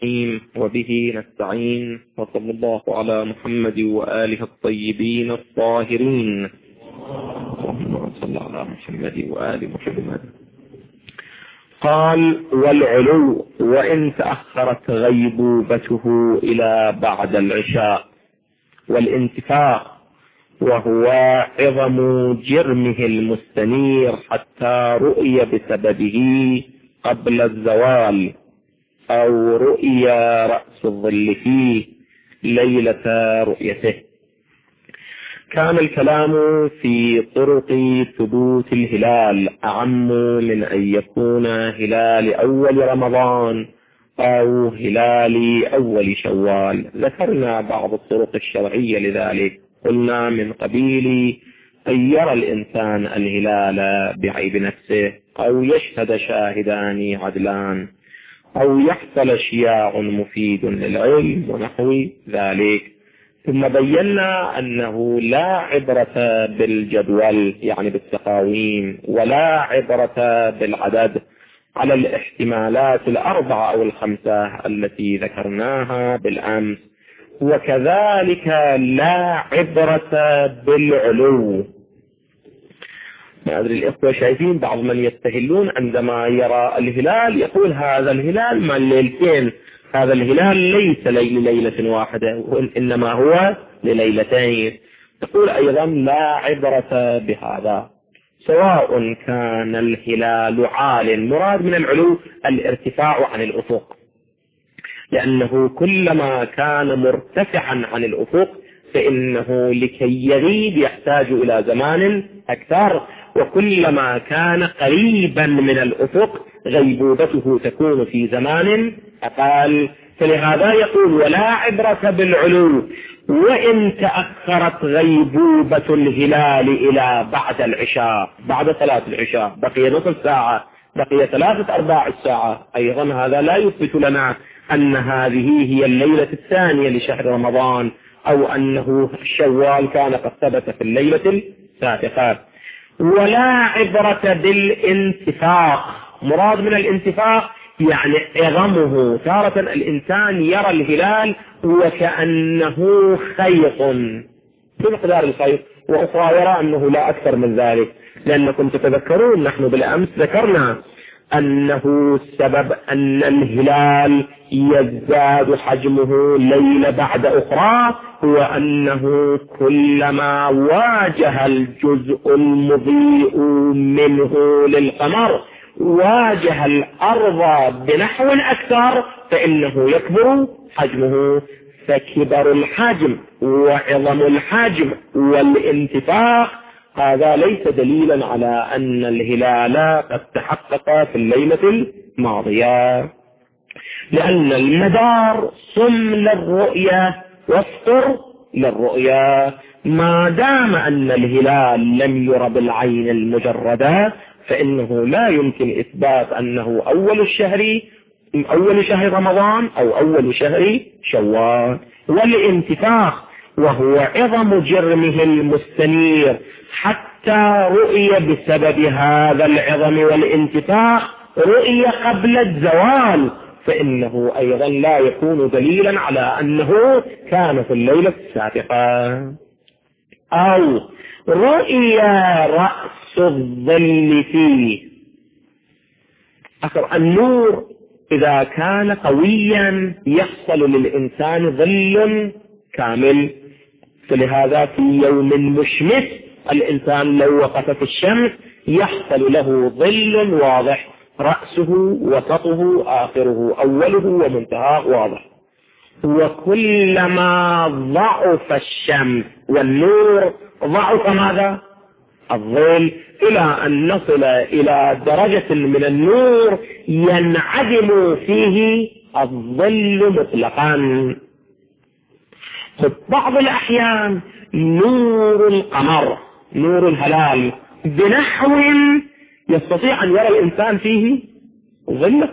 وبه نستعين، وصلى الله على محمد وآله الطيبين الطاهرين. اللهم صل على محمد وآل محمد. قال: والعلو وإن تأخرت غيبوبته إلى بعد العشاء، والانتفاخ وهو عظم جرمه المستنير حتى رؤي بسببه قبل الزوال، أو رؤي رأس الظل فيه ليلة رؤيته. كان الكلام في طرق ثبوت الهلال أعم من أن يكون هلال أول رمضان أو هلال أول شوال. ذكرنا بعض الطرق الشرعية لذلك، قلنا من قبيل أن يرى الإنسان الهلال بعيب نفسه، أو يشهد شاهدان عدلان، أو يحصل شياع مفيد للعلم ونحو ذلك. ثم بينا أنه لا عبرة بالجدول يعني بالتقاويم، ولا عبرة بالعدد على الاحتمالات 4 أو 5 التي ذكرناها بالأمس، وكذلك لا عبرة بالعلو. ما أدري الإخوة شايفين بعض من يستهلون عندما يرى الهلال يقول هذا الهلال ما ليلتين، هذا الهلال ليس ليلة واحدة إنما هو لليلتين. يقول أيضا لا عبرة بهذا، سواء كان الهلال عال، مراد من العلو الارتفاع عن الأفق، لأنه كلما كان مرتفعا عن الأفق فإنه لكي يغيب يحتاج إلى زمان أكثر، وكلما كان قريبا من الأفق غيبوبته تكون في زمان أقل. فلهذا يقول ولا عبرة بالعلو وإن تأخرت غيبوبة الهلال إلى بعد العشاء، بعد صلاة العشاء بقي نصف ساعة، بقي 3/4 الساعة، أيضا هذا لا يثبت لنا أن هذه هي الليلة الثانية لشهر رمضان، أو أنه شوال كان قد ثبت في الليلة السابقة. ولا عبرة بالانتفاخ، مراد من الانتفاخ يعني عظمه. تارة الإنسان يرى الهلال وكأنه خيط بمقدار الخيط، وأخرى يرى أنه لا أكثر من ذلك، لأنكم تتذكرون نحن بالأمس ذكرنا أنه السبب أن الهلال يزداد حجمه ليلة بعد أخرى هو أنه كلما واجه الجزء المضيء منه للقمر واجه الأرض بنحو أكثر فإنه يكبر حجمه. فكبر الحجم وعظم الحجم والانتفاخ هذا ليس دليلا على أن الهلال قد تحقق في الليلة الماضية، لأن المدار صم للرؤية وافطر للرؤية. ما دام أن الهلال لم ير بالعين المجردة فإنه لا يمكن إثبات أنه أول شهر رمضان أو أول شهر شوال. والانتفاخ وهو عظم جرمه المستنير حتى رؤي بسبب هذا العظم والانتفاخ رؤي قبل الزوال، فإنه أيضا لا يكون دليلا على أنه كان في الليلة السابقة. أو رؤي رأس الظل فيه. النور إذا كان قويا يحصل للإنسان ظل كامل، فلهذا في يوم مشمس الإنسان لو وقف في الشمس يحصل له ظل واضح، رأسه وسطه آخره أوله ومنتهاه واضح. وكلما ضعف الشمس والنور ضعف ماذا؟ الظل، إلى أن نصل إلى درجة من النور ينعدم فيه الظل مطلقا. بعض الأحيان نور القمر، نور الهلال بنحو يستطيع أن يرى الإنسان فيه ظله.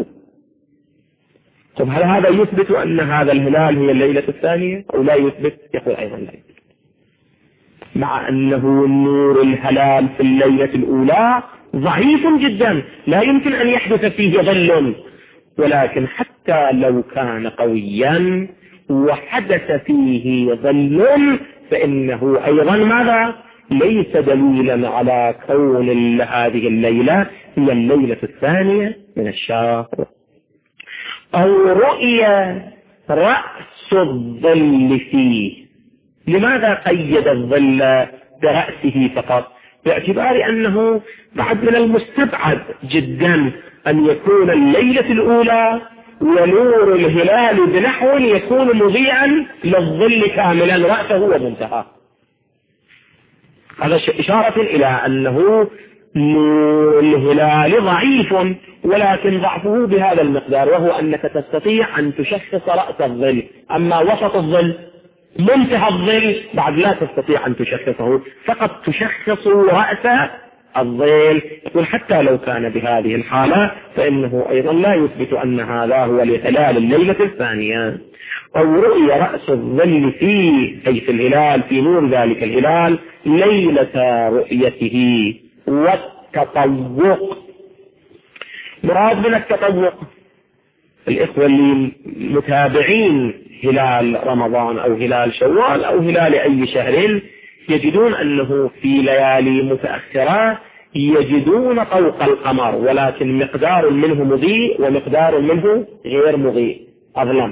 هل هذا يثبت أن هذا الهلال هي الليلة الثانية أو لا يثبت؟ يقول أيضا لا يثبت، مع أنه نور الهلال في الليلة الأولى ضعيف جدا لا يمكن أن يحدث فيه ظل، ولكن حتى حتى لو كان قويا وحدث فيه ظل فإنه أيضا ماذا؟ ليس دليلا على كون هذه الليلة هي الليلة الثانية من الشهر. أو رؤية رأس الظل فيه. لماذا قيد الظل برأسه فقط؟ باعتبار أنه بعد من المستبعد جدا أن يكون الليلة الأولى ونور الهلال بنحو يكون مضيئا للظل كاملا رأسه ومنتهى. هذا إشارة إلى أنه الهلال ضعيف، ولكن ضعفه بهذا المقدار، وهو أنك تستطيع أن تشخص رأس الظل، أما وسط الظل منتهى الظل بعد لا تستطيع أن تشخصه، فقط تشخص رأس الظل. يقول حتى لو كان بهذه الحالة فإنه أيضا لا يثبت أن هذا هو الهلال الليلة الثانية. أو رؤية رأس الظل فيه أي في الهلال في نور ذلك الهلال ليلة رؤيته. والتطوق، مراد من التطوق الإخوة اللي متابعين هلال رمضان أو هلال شوال أو هلال أي شهر يجدون أنه في ليالي متأخرة يجدون طوق القمر، ولكن مقدار منه مضيء ومقدار منه غير مضيء أظلم.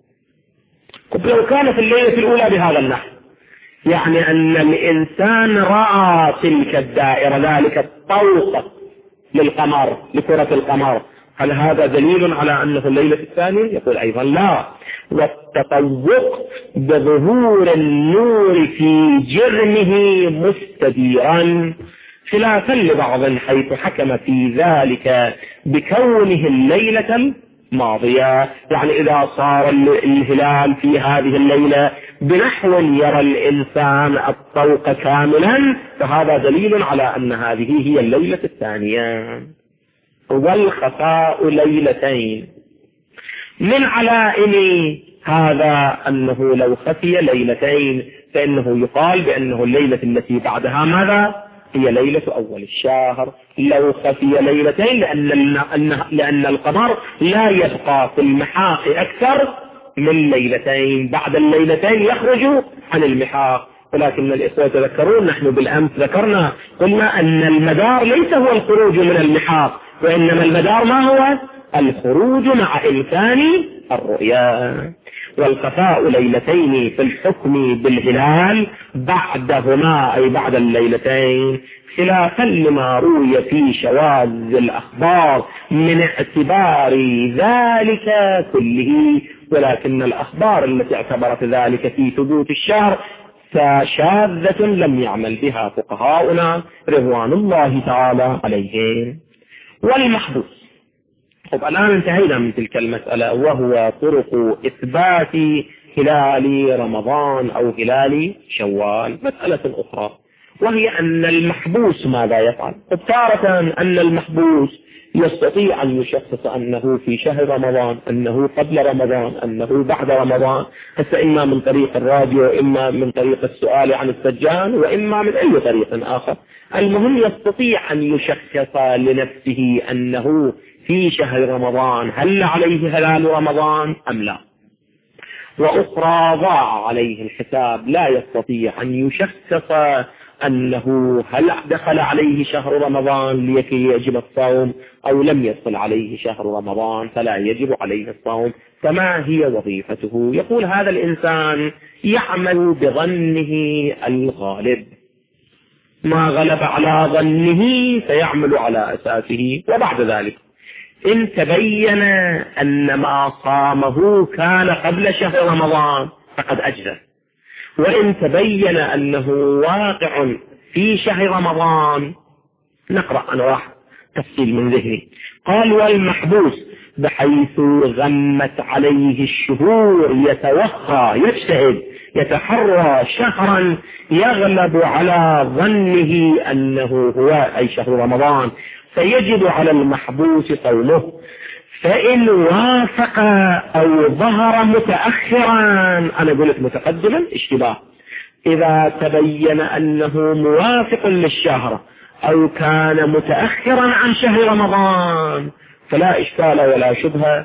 لو كان في الليلة الأولى بهذا النحو يعني أن الإنسان رأى تلك الدائرة ذلك الطوق للقمر لكرة القمر، هل هذا دليل على أنه الليلة الثانية؟ يقول أيضا لا. والتطوق بظهور النور في جرمه مستديرا، خلافا لبعض حيث حكم في ذلك بكونه الليلة الماضية. يعني إذا صار الهلال في هذه الليلة بنحو يرى الإنسان الطوق كاملا فهذا دليل على أن هذه هي الليلة الثانية. والخفاء ليلتين، من علائم هذا أنه لو خفي ليلتين فإنه يقال بأنه الليلة التي بعدها ماذا؟ هي ليلة أول الشهر. لو خفي ليلتين لأن القمر لا يبقى في المحاق أكثر من ليلتين، بعد الليلتين يخرج عن المحاق. ولكن الإخوة تذكرون نحن بالأمس ذكرنا قلنا أن المدار ليس هو الخروج من المحاق، وإنما المدار ما هو؟ الخروج مع إمكان الرؤيا. والخفاء ليلتين في الحكم بالهلال بعدهما أي بعد الليلتين، خلافا لما روي في شواذ الأخبار من اعتبار ذلك كله. ولكن الأخبار التي اعتبرت ذلك في ثبوت الشهر فشاذة لم يعمل بها فقهاؤنا رضوان الله تعالى عليهم. والمحبوس، طب الآن انتهينا من تلك المسألة، وهو طرق إثبات هلال رمضان أو هلال شوال. مسألة أخرى وهي أن المحبوس ماذا يفعل؟ تارة أن المحبوس يستطيع أن يشخص أنه في شهر رمضان، أنه قبل رمضان، أنه بعد رمضان، حتى إما من طريق الراديو، إما من طريق السؤال عن السجان، وإما من أي طريق آخر. المهم يستطيع أن يشخص لنفسه أنه في شهر رمضان هل عليه هلال رمضان أم لا. وأخرى ضاع عليه الحساب، لا يستطيع أن يشخص أنه هل دخل عليه شهر رمضان لكي يجب الصوم أو لم يدخل عليه شهر رمضان فلا يجب عليه الصوم. فما هي وظيفته؟ يقول هذا الإنسان يعمل بظنه الغالب، ما غلب على ظنه فيعمل على أساسه. وبعد ذلك إن تبين أن ما صامه كان قبل شهر رمضان فقد أجزى، وإن تبين أنه واقع في شهر رمضان نقرأ أنا راح تفصيل من ذهني. قال والمحبوس بحيث غمت عليه الشهور يتوخى يجتهد يتحرى شهرا يغلب على ظنه أنه هو أي شهر رمضان، فيجب على المحبوس صومه. فإن وافق أو ظهر متأخرا، أنا قلت متقدما اشتباه، إذا تبين أنه موافق للشهر أو كان متأخرا عن شهر رمضان فلا إشكال ولا شبهة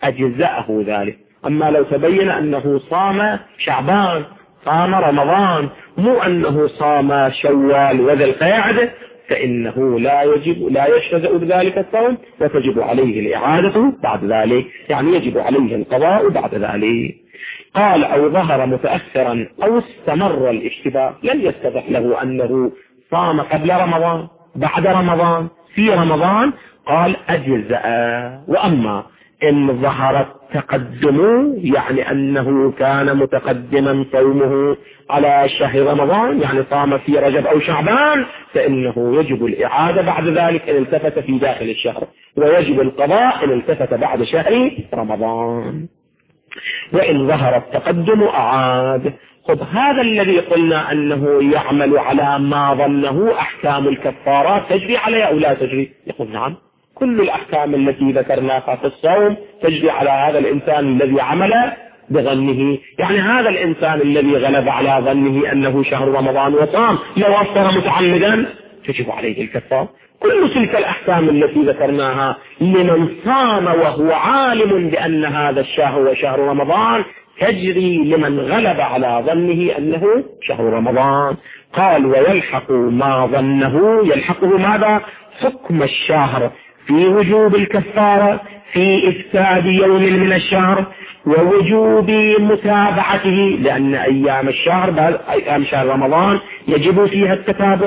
أجزأه ذلك. أما لو تبين أنه صام شعبان صام رمضان مو أنه صام شوال وذي القعدة فإنه لا يجتزأ بذلك الصوم وتجب عليه الإعادة بعد ذلك، يعني يجب عليه القضاء بعد ذلك. قال أو ظهر متأخرا أو استمر الاشتباه، لم يتضح له أنه صام قبل رمضان بعد رمضان في رمضان، قال أجزأ. وأما إن ظهر التقدم يعني أنه كان متقدما صومه على شهر رمضان، يعني صام في رجب أو شعبان، فإنه يجب الإعادة بعد ذلك إن التفت في داخل الشهر، ويجب القضاء إن التفت بعد شهر رمضان. وإن ظهر التقدم أعاد. خذ هذا الذي قلنا أنه يعمل على ما ظنه أحكام الكفارات تجري عليه أو لا تجري؟ يقول نعم، كل الأحكام التي ذكرناها في الصوم تجري على هذا الإنسان الذي عمل بظنه. يعني هذا الإنسان الذي غلب على ظنه أنه شهر رمضان وصام لو أفطر متعمدا تجب عليه الكفارة. كل تلك الأحكام التي ذكرناها لمن صام وهو عالم بأن هذا الشهر هو شهر رمضان تجري لمن غلب على ظنه أنه شهر رمضان. قال ويلحق ما ظنه، يلحقه ماذا؟ حكم الشهر في وجوب الكفارة في إفساد يوم من الشهر ووجوب متابعته، لأن أيام الشهر أيام شهر رمضان يجب فيها التتابع،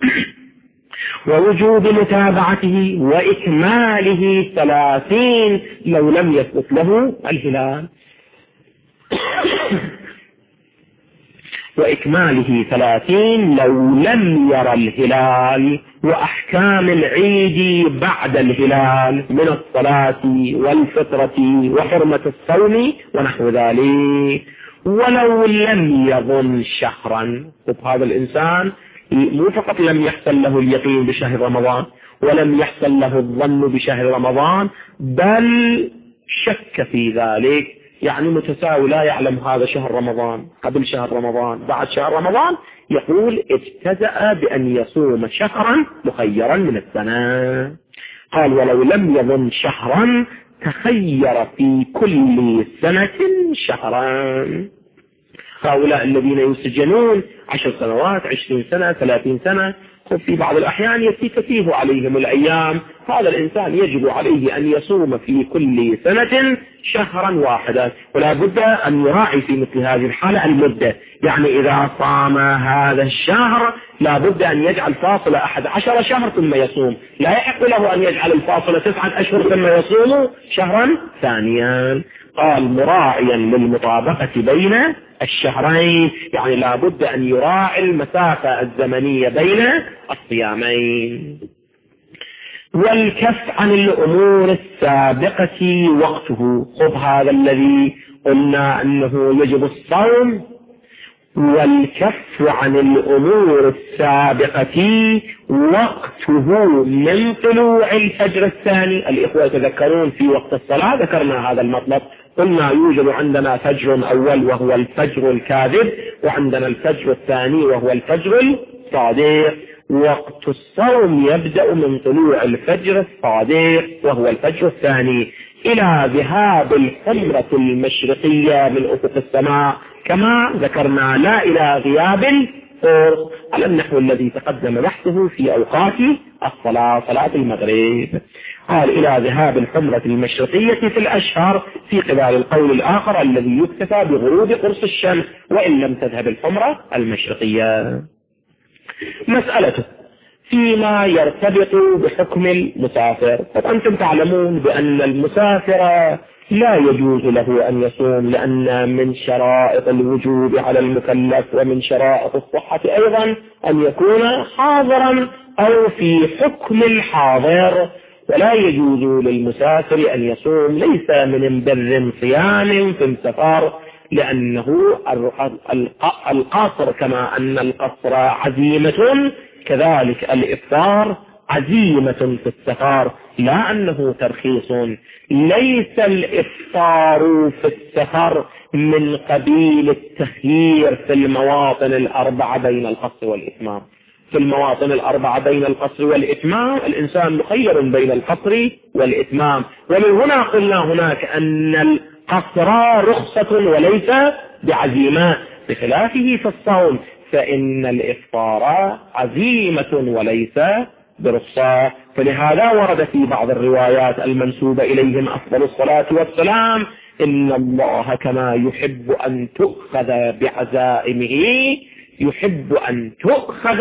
ووجوب متابعته وإكماله 30 لو لم يثبت له الهلال وإكماله 30 لو لم يرى الهلال، وأحكام العيد بعد الهلال من الصلاة والفطرة وحرمة الصوم ونحو ذلك، ولو لم يظن شهرا. هذا الإنسان مو فقط لم يحصل له اليقين بشهر رمضان ولم يحصل له الظن بشهر رمضان، بل شك في ذلك، يعني متساوي لا يعلم هذا شهر رمضان قبل شهر رمضان بعد شهر رمضان، يقول اجتزأ بأن يصوم شهرا مخيرا من السنة. قال ولو لم يظن شهرا تخير في كل سنة شهرا. هؤلاء الذين يسجنون 10 سنوات 20 سنة 30 سنة، في بعض الأحيان يتيه عليهم الأيام، هذا الإنسان يجب عليه أن يصوم في كل سنة شهرا واحدا، ولا بد أن يراعي في مثل هذه الحالة المدة. يعني إذا صام هذا الشهر لا بد أن يجعل فاصلة 11 شهر ثم يصوم، لا يحق له أن يجعل الفاصلة 9 أشهر ثم يصوم شهرا ثانيا. قال مراعيا للمطابقة بين الشهرين، يعني لا بد أن يراعي المسافة الزمنية بين الصيامين. والكف عن الأمور السابقة وقته. خذ هذا الذي قلنا أنه يجب الصوم، والكف عن الأمور السابقة وقته من طلوع الفجر الثاني. الإخوة يتذكرون في وقت الصلاة ذكرنا هذا المطلب، قلنا يوجد عندنا فجر أول وهو الفجر الكاذب، وعندنا الفجر الثاني وهو الفجر الصادق. وقت الصوم يبدأ من طلوع الفجر الصادق وهو الفجر الثاني إلى ذهاب الحمرة المشرقية من أفق السماء كما ذكرنا، لا إلى غياب الفرس، على النحو الذي تقدم بحثه في أوقات الصلاة، صلاة المغرب. قال إلى ذهاب الحمرة المشرقية في الأشهر، في قبال القول الآخر الذي يكتفى بغروب قرص الشمس وإن لم تذهب الحمرة المشرقية. مسألته فيما يرتبط بحكم المسافر. فأنتم تعلمون بأن المسافر لا يجوز له أن يصوم، لأن من شرائط الوجوب على المكلف ومن شرائط الصحة أيضا أن يكون حاضرا أو في حكم الحاضر، ولا يجوز للمسافر أن يصوم، ليس من بر صيام في السفر، لأنه القصر كما أن القصر عزيمة كذلك الإفطار عزيمة في السفر، لا أنه ترخيص. ليس الإفطار في السفر من قبيل التخيير في المواطن الأربعة بين القصر والإتمام. في في المواطن الأربعة بين القصر والإتمام، الإنسان مخير بين القصر والإتمام. ومن هنا قلنا هناك أن القصر رخصة وليس بعزيمة، بخلافه في الصوم فإن الإفطار عزيمة وليس برخصة. فلهذا ورد في بعض الروايات المنسوبة إليهم أفضل الصلاة والسلام: إن الله كما يحب أن تؤخذ بعزائمه يحب أن تؤخذ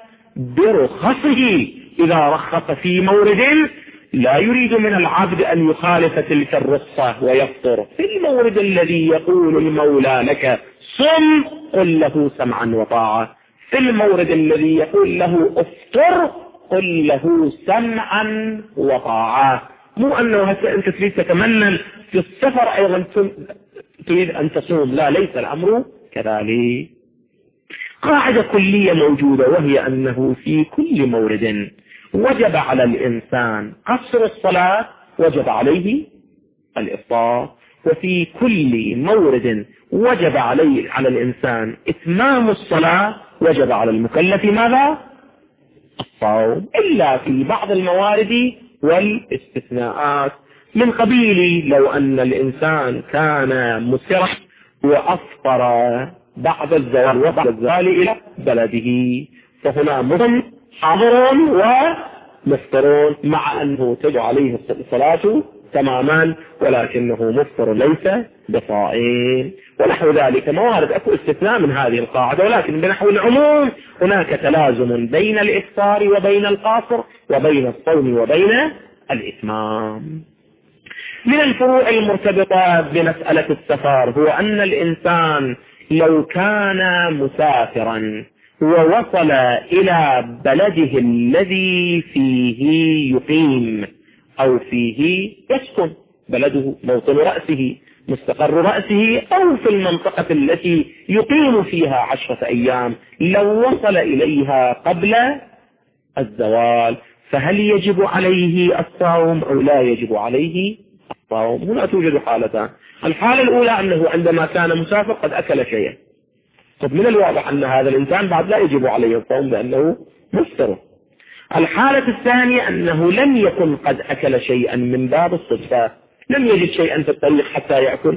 برخصه. إذا رخص في مورد لا يريد من العبد أن يخالف تلك الرخصة ويفطر. في المورد الذي يقول المولى لك صم قل له سمعا وطاعة، في المورد الذي يقول له افطر قل له سمعا وطاعة. مو أنه أنت تريد تتمنى في السفر أيضا تريد أن تصوم، لا، ليس الأمر كذلك. قاعدة كلية موجودة، وهي أنه في كل مورد وجب على الإنسان قصر الصلاة وجب عليه الإفطار، وفي كل مورد وجب على الإنسان إتمام الصلاة وجب على المكلف ماذا؟ الصوم، إلا في بعض الموارد والاستثناءات، من قبيل لو أن الإنسان كان مسرع وأفطر بعد الزوال وبعد الزوال إلى بلده، فهنا مهم حاضرون ومفطرون، مع أنه تجب عليه الصلاة تماما ولكنه مفطر ليس بصائم ونحو ذلك. موارد أكو استثناء من هذه القاعدة، ولكن بنحو العموم هناك تلازم بين الإفطار وبين القاصر وبين الصوم وبين الإتمام. من الفروع المرتبطة بمسألة السفر هو أن الإنسان لو كان مسافرا ووصل إلى بلده الذي فيه يقيم أو فيه يسكن، بلده موطن رأسه مستقر رأسه، أو في المنطقة التي يقيم فيها 10 أيام، لو وصل إليها قبل الزوال فهل يجب عليه الصوم أو لا يجب عليه الصوم؟ هنا توجد حالتان. الحالة الأولى أنه عندما كان مسافر قد أكل شيئا، طب من الواضح أن هذا الإنسان بعد لا يجب عليه الصوم لأنه مفطر. الحالة الثانية أنه لم يكن قد أكل شيئا من باب الصدفة، لم يجد شيئا في الطريق حتى يأكل،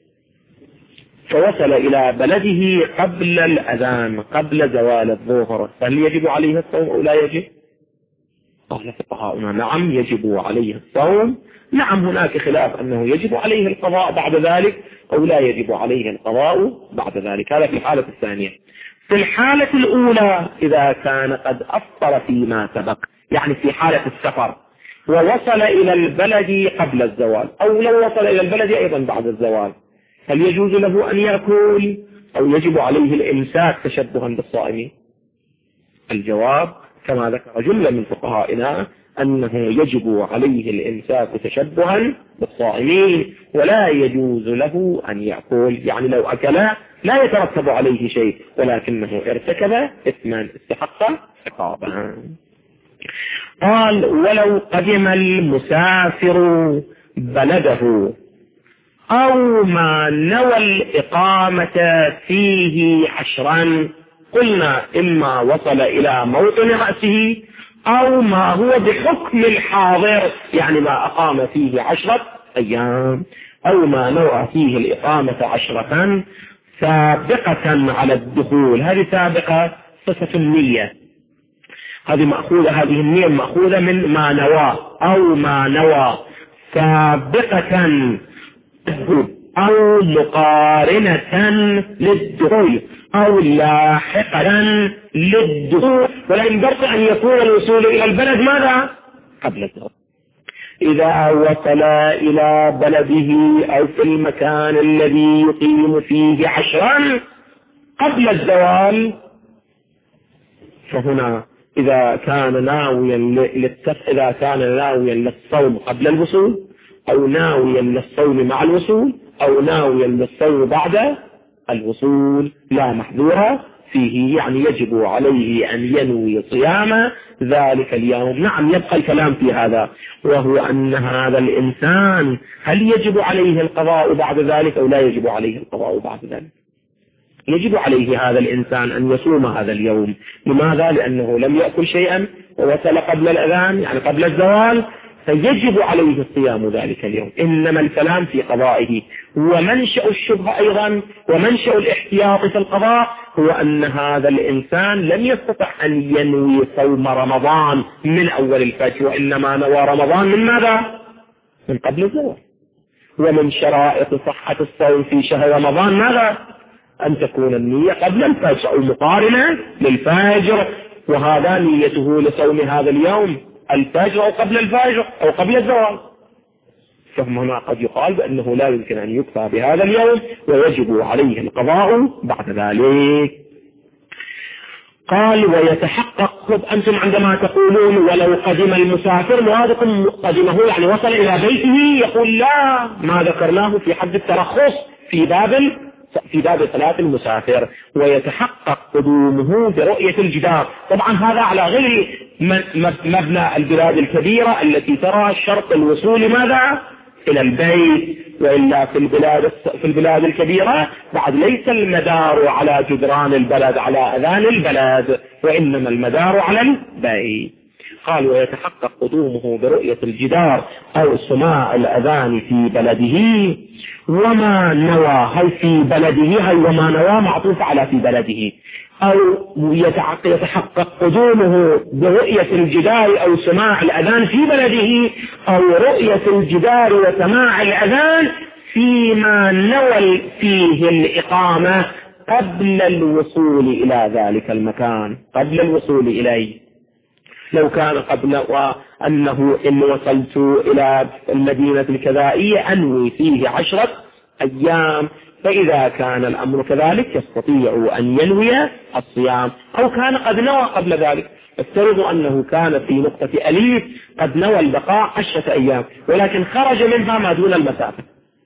فوصل إلى بلده قبل الأذان قبل زوال الظهر، فهل يجب عليه الصوم أو لا يجب؟ قال فقهاؤنا نعم يجب عليه الصوم. نعم هناك خلاف أنه يجب عليه القضاء بعد ذلك أو لا يجب عليه القضاء بعد ذلك، هذا في الحالة الثانية. في الحالة الأولى إذا كان قد أفطر فيما سبق، يعني في حالة السفر ووصل إلى البلد قبل الزوال، أو لو وصل إلى البلد أيضا بعد الزوال، هل يجوز له أن يأكل أو يجب عليه الإمساك تشبها بالصائمين؟ الجواب كما ذكر جملة من فقهائنا أنه يجب عليه الإمساك تشبها بالصائمين ولا يجوز له أن يأكل، يعني لو أكل لا يترتب عليه شيء ولكنه ارتكب إثما استحق عقابا. قال ولو قدم المسافر بلده أو ما نوى الإقامة فيه 10، قلنا إما وصل إلى موطن رأسه أو ما هو بحكم الحاضر، يعني ما أقام فيه 10 أيام، أو ما نوى فيه الإقامة 10 سابقة على الدخول. هذه سابقة صفة النية، هذه النية مأخوذة من ما نوى، أو ما نوى سابقة أو مقارنة للدخول أو لاحقا للدخول، ولكن بشرط أن يكون الوصول إلى البلد ماذا؟ قبل الدخول. إذا وصل إلى بلده أو في المكان الذي يقيم فيه 10 قبل الزوال، فهنا إذا كان ناويا للصوم قبل الوصول أو ناويا للصوم مع الوصول أو ناويا للصوم بعد الوصول لا محذور فيه، يعني يجب عليه أن ينوي صيام ذلك اليوم. نعم يبقى الكلام في هذا، وهو أن هذا الإنسان هل يجب عليه القضاء بعد ذلك أو لا يجب عليه القضاء بعد ذلك؟ يجب عليه هذا الإنسان أن يصوم هذا اليوم. لماذا؟ لأنه لم يأكل شيئا ووصل قبل الأذان، يعني قبل الزوال، فيجب عليه الصيام ذلك اليوم. إنما الكلام في قضائه. ومنشأ الشبهة أيضا ومنشأ الاحتياط في القضاء هو أن هذا الإنسان لم يستطع أن ينوي صوم رمضان من أول الفجر، وإنما نوى رمضان من ماذا؟ من قبل الزوال. ومن شرائط صحة الصوم في شهر رمضان ماذا؟ أن تكون النية قبل الفجر أو مقارنة للفجر، وهذا نيته لصوم هذا اليوم الفجر أو قبل الفجر أو قبل الزوال. فهنا قد يقال بأنه لا يمكن أن يكفى بهذا اليوم ويجب عليه القضاء بعد ذلك. قال ويتحقق. أنتم عندما تقولون ولو قدم المسافر، مرادكم قدمه يعني وصل إلى بيته، يقول لا، ما ذكرناه في حد الترخص في باب صلاة المسافر. ويتحقق قدومه برؤية الجدار. طبعا هذا على غير مبنى البلاد الكبيرة التي ترى شرط الوصول ماذا؟ إلى البيت. وإلا في البلاد الكبيرة بعد ليس المدار على جدران البلد على أذان البلد، وإنما المدار على البيت. قال ويتحقق قدومه برؤية الجدار أو سماع الأذان في بلده. وما نوى، هل في بلده، هل وما نوى معطوف على في بلده، أو يتحقق قدومه برؤية الجدار أو سماع الأذان في بلده، أو رؤية الجدار وسماع الأذان فيما نوى فيه الإقامة قبل الوصول إلى ذلك المكان، قبل الوصول إليه. لو كان قبل وأنه إن وصلت إلى المدينة الكذائية أنوي فيه 10 أيام، فإذا كان الأمر كذلك يستطيع أن ينوي الصيام. أو كان قد نوى قبل ذلك، افترضوا أنه كان في نقطة أليف قد نوى البقاء 10 أيام، ولكن خرج منها ما دون المسافة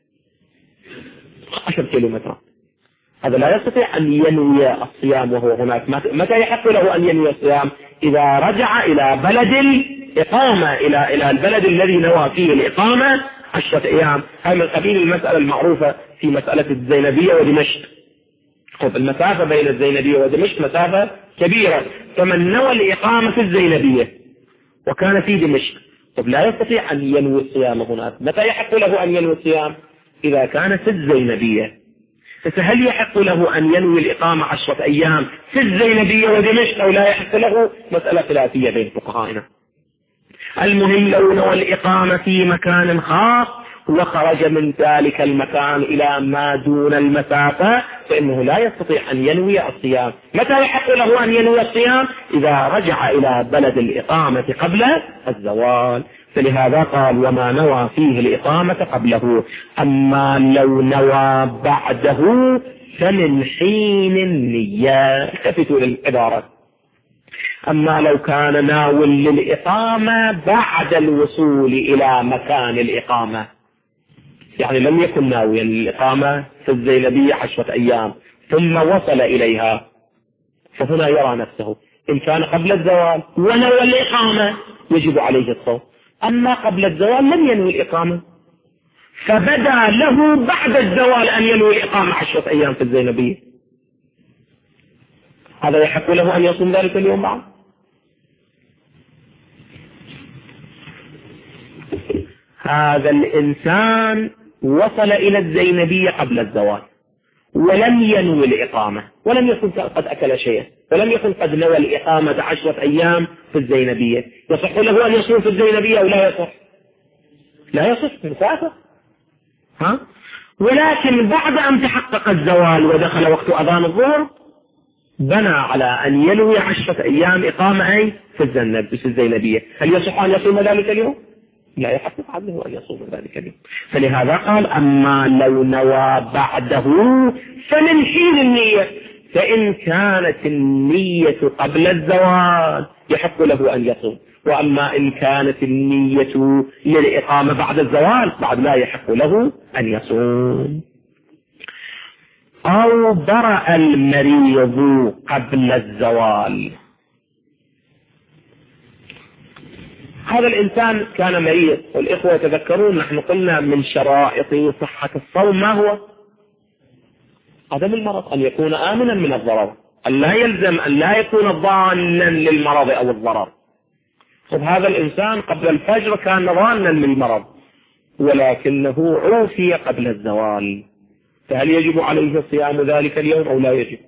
10 كيلومترات، هذا لا يستطيع أن ينوي الصيام وهو هناك. متى يحق له أن ينوي الصيام؟ إذا رجع إلى بلد الإقامة، إلى البلد الذي نوى فيه الإقامة 10 أيام. هذا من قبيل المسألة المعروفة في مسألة الزينبية ودمشق. المسافة بين الزينبية ودمشق مسافة كبيرة، فمن نوى الإقامة في الزينبية وكان في دمشق لا يستطيع أن ينوي الصيام هناك. متى يحق له أن ينوي الصيام؟ إذا كان في الزينبية. فهل يحق له أن ينوي الإقامة 10 أيام في الزينبية ودمشق أو لا يحق له؟ مسألة خلافية بين فقهائنا. المهم لو نوى الإقامة في مكان خاص وخرج من ذلك المكان إلى ما دون المسافة فإنه لا يستطيع أن ينوي الصيام. متى يحق له أن ينوي الصيام؟ إذا رجع إلى بلد الإقامة قبل الزوال. فلهذا قال وما نوى فيه الإقامة قبله. أما لو نوى بعده فمن حين النية. التفتوا للعبارة. أما لو كان ناوي للإقامة بعد الوصول إلى مكان الإقامة، يعني لم يكن ناويا للإقامة في الزينبية 10 أيام ثم وصل إليها، فهنا يرى نفسه إن كان قبل الزوال ونوى الإقامة يجب عليه الصوم. أما قبل الزوال لم ينوي الإقامة، فبدأ له بعد الزوال أن ينوي الإقامة 10 أيام في الزينبية، هذا يحق له أن يصوم ذلك اليوم بعد. هذا الإنسان وصل إلى الزينبية قبل الزوال ولم ينوي الإقامة ولم يكن قد أكل شيئا ولم يكن قد نوى الإقامة 10 أيام في الزينبية، يصح له أن يصوم في الزينبية أو لا يصح؟ لا يصح، مسافة. ولكن بعد أن تحقق الزوال ودخل وقت أذان الظهر بنى على أن ينوي 10 أيام إقامة في الزينبية. هل يصح أن يصوم ذلك اليوم؟ لا يحق عنه أن يصوم ذلك اليوم. فلهذا قال أما لو نوى بعده فمن حين النية، فإن كانت النية قبل الزوال يحق له أن يصوم، وأما إن كانت النية للإقامة بعد الزوال بعد لا يحق له أن يصوم. أو برأ المريض قبل الزوال. هذا الإنسان كان مريض، والإخوة يتذكرون نحن قلنا من شرائط صحة الصوم ما هو؟ عدم المرض، أن يكون آمنا من الضرر، أن لا يلزم أن لا يكون ضانا للمرض أو الضرر. طب هذا الإنسان قبل الفجر كان ضانا للمرض ولكنه عوفي قبل الزوال، فهل يجب عليه صيام ذلك اليوم أو لا يجب؟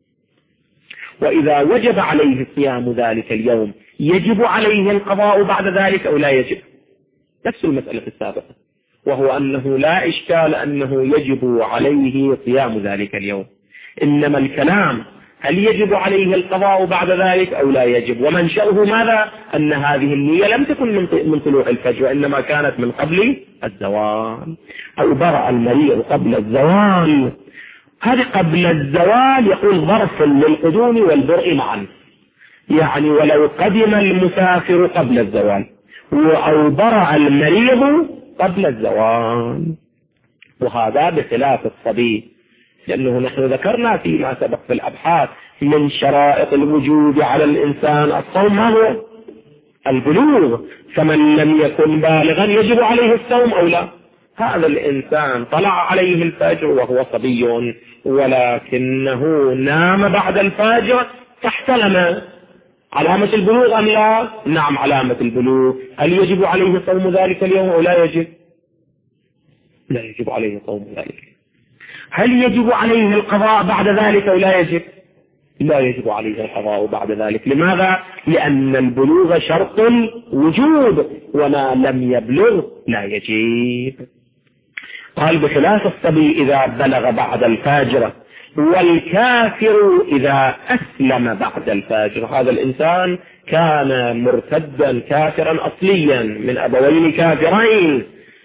وإذا وجب عليه صيام ذلك اليوم يجب عليه القضاء بعد ذلك أو لا يجب؟ نفس المسألة السابقة، وهو أنه لا إشكال أنه يجب عليه صيام ذلك اليوم، إنما الكلام هل يجب عليه القضاء بعد ذلك أو لا يجب؟ ومنشأه ماذا؟ أن هذه النية لم تكن من طلوع الفجر وإنما كانت من قبل الزوال، أو برأ المريء قبل الزوال. هذه قبل الزوال يقول ظرف للقدوم والبرء معا، يعني ولو قدم المسافر قبل الزوال أو برأ المريض قبل الزوال، وهذا بخلاف الصبي، لأنه نحن ذكرنا فيما سبق في الأبحاث من شرائط الوجوب على الإنسان الصوم ما هو؟ البلوغ، فمن لم يكن بالغا يجب عليه الصوم أو لا؟ هذا الإنسان طلع عليه الفجر وهو صبي ولكنه نام بعد الفجر فاحتلم، علامة البلوغ أم لا؟ نعم علامة البلوغ. هل يجب عليه صوم ذلك اليوم أو لا يجب؟ لا يجب عليه صوم ذلك. هل يجب عليه القضاء بعد ذلك أو لا يجب؟ لا يجب عليه القضاء بعد ذلك. لماذا؟ لأن البلوغ شرط الوجوب وما لم يبلغ لا يجب. قال بخلاف الصبي إذا بلغ بعد الفجر، والكافر إذا أسلم بعد الفجر. هذا الإنسان كان مرتدا كافرا أصليا من أبوين كافرين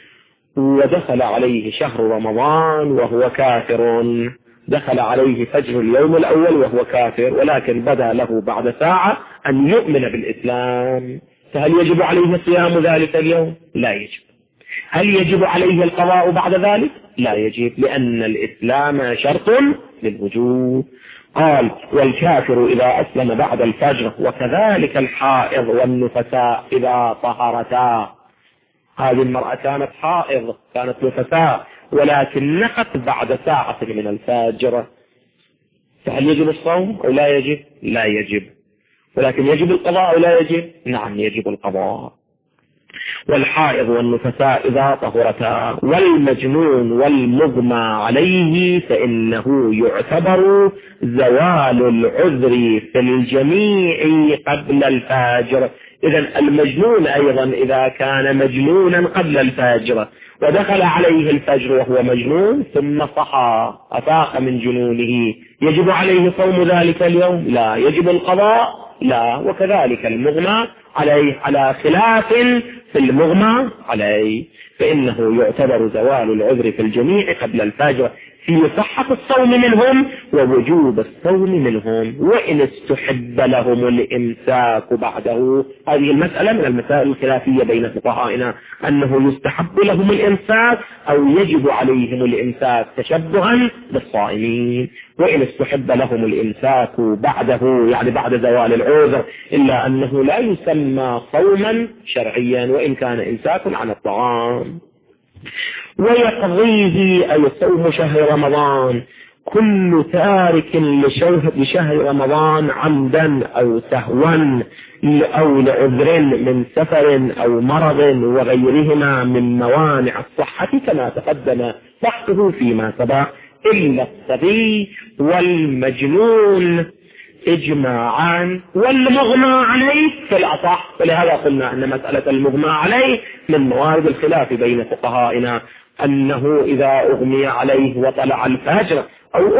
ودخل عليه شهر رمضان وهو كافر، دخل عليه فجر اليوم الأول وهو كافر، ولكن بدا له بعد ساعة أن يؤمن بالإسلام، فهل يجب عليه صيام ذلك اليوم؟ لا يجب. هل يجب عليه القضاء بعد ذلك؟ لا يجب، لأن الإسلام شرط للوجوب. قال والكافر إذا أسلم بعد الفجر، وكذلك الحائض والنفساء إذا طهرتا. هذه المرأة كانت حائض كانت نفساء ولكن نقت بعد ساعة من الفجر، فهل يجب الصوم أو لا يجب؟ لا يجب. ولكن يجب القضاء أو لا يجب؟ نعم يجب القضاء. والحائض والنفساء إذا طهرتا، والمجنون والمغمى عليه فإنه يعتبر زوال العذر في الجميع قبل الفجر. إذن المجنون أيضا إذا كان مجنونا قبل الفجر ودخل عليه الفجر وهو مجنون ثم صحى أفاق من جنونه، يجب عليه صوم ذلك اليوم؟ لا. يجب القضاء؟ لا. وكذلك المغمى عليه على خلاف في المغمى عليه، فإنه يعتبر زوال العذر في الجميع قبل الفجر في صحة الصوم منهم ووجوب الصوم منهم، وإن استحب لهم الإمساك بعده. هذه المسألة من المسائل الخلافية بين فقهائنا، أنه يستحب لهم الإمساك أو يجب عليهم الإمساك تشبها بالصائمين. وإن استحب لهم الإمساك بعده يعني بعد زوال العذر، إلا أنه لا يسمى صوما شرعيا وإن كان إمساك عن الطعام. ويقضيه أي صوم شهر رمضان كل تارك لشهر رمضان عمدا أو سهوا أو لعذر من سفر أو مرض وغيرهما من موانع الصحة كما تقدم بحثه فيما سبق، إلا الصبي والمجنون إجماعا والمغمى عليه في الأصح. فلهذا قلنا أن مسألة المغمى عليه من موارد الخلاف بين فقهائنا، أنه إذا أغمي عليه وطلع الفجر أو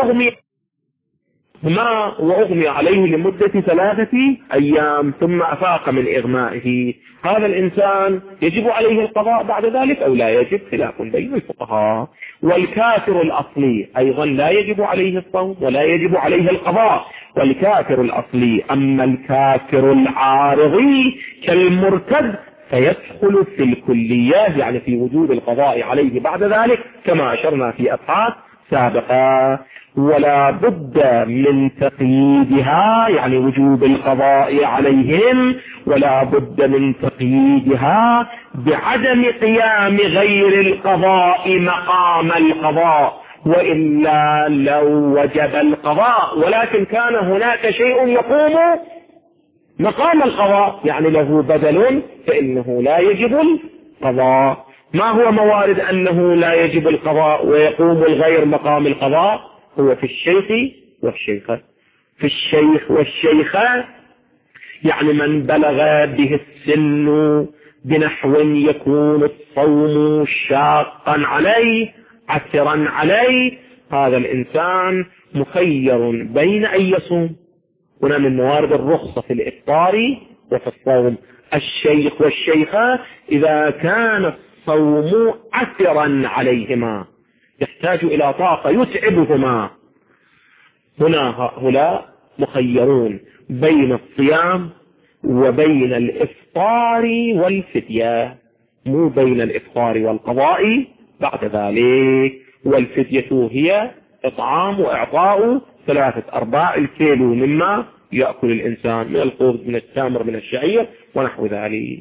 أغمي عليه لمدة 3 أيام ثم أفاق من إغمائه، هذا الإنسان يجب عليه القضاء بعد ذلك أو لا يجب؟ خلاف بين الفقهاء. والكافر الأصلي أيضا لا يجب عليه الصوم ولا يجب عليه القضاء، والكافر الأصلي. أما الكافر العارضي كالمرتد فيدخل في الكليات يعني في وجود القضاء عليه بعد ذلك كما أشرنا في أبحاث سابقة. ولا بد من تقييدها يعني وجوب القضاء عليهم، ولا بد من تقييدها بعدم قيام غير القضاء مقام القضاء، وإلا لو وجب القضاء، ولكن كان هناك شيء يقوم مقام القضاء يعني له بدل، فإنه لا يجب القضاء. ما هو موارد أنه لا يجب القضاء ويقوم الغير مقام القضاء؟ هو في الشيخ والشيخة. في الشيخ والشيخة يعني من بلغ به السن بنحو يكون الصوم شاقا عليه عسرا عليه، هذا الإنسان مخير بين أن يصوم. هنا من موارد الرخصة في الإفطار وفي الصوم. الشيخ والشيخة إذا كان الصوم عسرا عليهما يحتاج إلى طاقة يتعبهما، هنا هؤلاء مخيرون بين الصيام وبين الإفطار والفدية، مو بين الإفطار والقضاء بعد ذلك. والفدية هي إطعام وإعطاء 3/4 الكيلو مما يأكل الإنسان من الخبز من التمر من الشعير ونحو ذلك.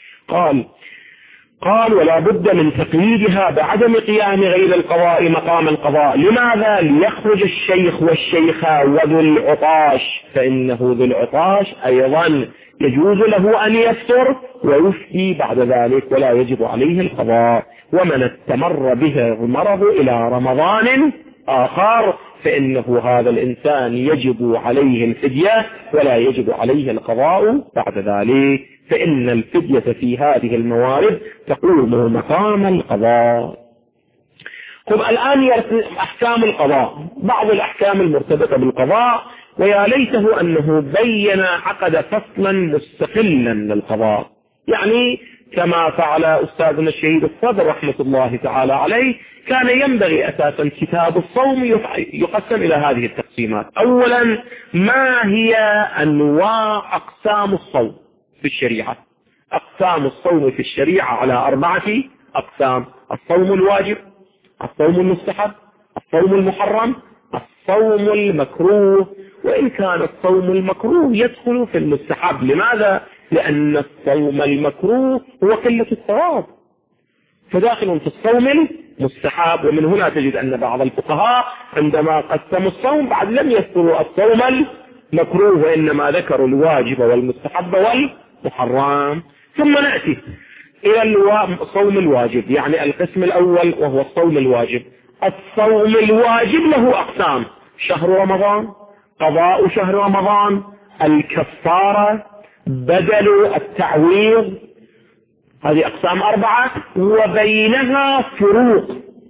قال ولا بد من تقييدها بعدم قيام غير القضاء مقام القضاء. لماذا؟ ليخرج الشيخ والشيخة وذو العطاش، فإنه ذو العطاش أيضا يجوز له أن يفطر ويفتي بعد ذلك ولا يجب عليه القضاء. ومن استمر به المرض إلى رمضان آخر فإنه هذا الإنسان يجب عليه الفدية ولا يجب عليه القضاء بعد ذلك، فإن الفدية في هذه الموارد تقوم مقام القضاء. طب الآن أحكام القضاء، بعض الأحكام المرتبطة بالقضاء، ويا ليته أنه بين عقد فصلا مستقلا للقضاء، يعني كما فعل أستاذنا الشهيد الصدر رحمة الله تعالى عليه. كان ينبغي أساسا كتاب الصوم يقسم إلى هذه التقسيمات. أولا ما هي أنواع أقسام الصوم في الشريعة؟ أقسام الصوم في الشريعة على 4 أقسام: الصوم الواجب، الصوم المستحب، الصوم المحرم، الصوم المكروه. وإن كان الصوم المكروه يدخل في المستحب. لماذا؟ لأن الصوم المكروه هو قلة الثواب، فداخل في الصوم المستحب. ومن هنا تجد أن بعض الفقهاء عندما قسموا الصوم بعد لم يذكروا الصوم المكروه، وإنما ذكروا الواجب والمستحب والمحرم. ثم نأتي إلى الصوم الواجب، يعني القسم الأول وهو الصوم الواجب. الصوم الواجب له أقسام: شهر رمضان، قضاء شهر رمضان، الكفارة، بدل التعويض. هذه أقسام 4 وبينها فروق،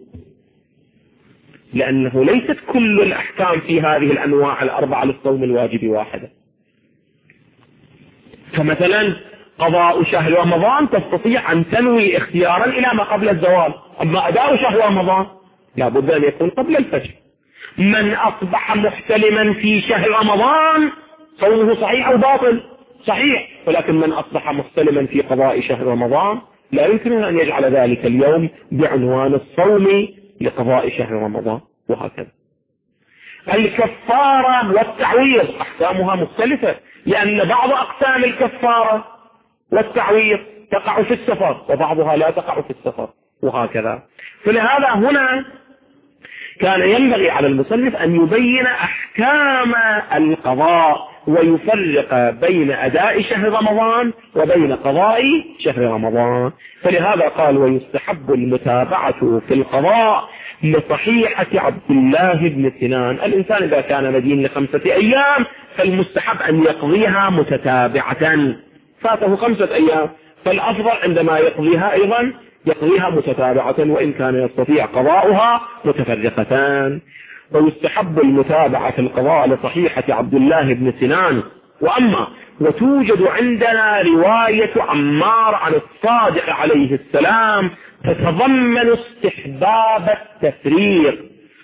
لأنه ليست كل الأحكام في هذه الأنواع 4 للصوم الواجب واحدة. فمثلا قضاء شهر رمضان تستطيع أن تنوي اختيارا إلى ما قبل الزوال، أما أداء شهر رمضان لا بد أن يكون قبل الفجر. من أصبح محتلما في شهر رمضان صومه صحيح أو باطل؟ صحيح. ولكن من أصبح محتلما في قضاء شهر رمضان لا يمكن أن يجعل ذلك اليوم بعنوان الصوم لقضاء شهر رمضان، وهكذا. الكفارة والتعويض أحكامها مختلفة، لأن بعض أقسام الكفارة والتعويض تقع في السفر وبعضها لا تقع في السفر، وهكذا. فلهذا هنا كان ينبغي على المصنف أن يبين أحكام القضاء ويفرق بين أداء شهر رمضان وبين قضاء شهر رمضان. فلهذا قال ويستحب المتابعة في القضاء لصحيحة عبد الله بن سنان. الإنسان إذا كان مدين ل5 أيام فالمستحب أن يقضيها متتابعة، فاته 5 أيام فالأفضل عندما يقضيها أيضا يقضيها متتابعة، وإن كان يستطيع قضاؤها متفرقتان. ويستحب المتابعة في القضاء لصحيحة عبد الله بن سنان. وتوجد عندنا رواية عمار عن الصادق عليه السلام تتضمن استحباب التفريق.